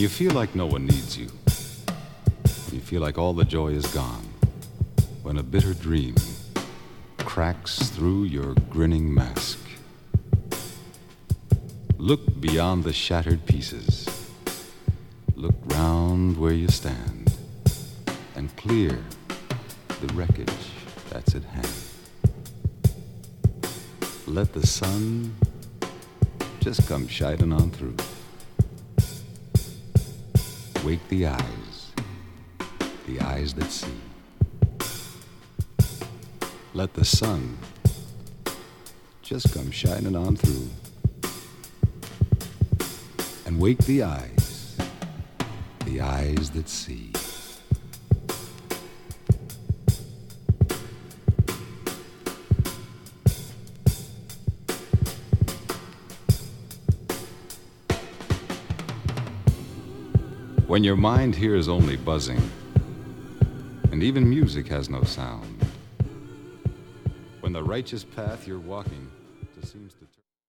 you feel like no one needs you, when you feel like all the joy is gone, when a bitter dream cracks through your grinning mask. Look beyond the shattered pieces. Look round where you stand and clear the wreckage that's at hand. Let the sun just come shining on through. Wake the eyes that see. Let the sun just come shining on through. And wake the eyes that see. When your mind hears only buzzing, and even music has no sound, when the righteous path you're walking just seems to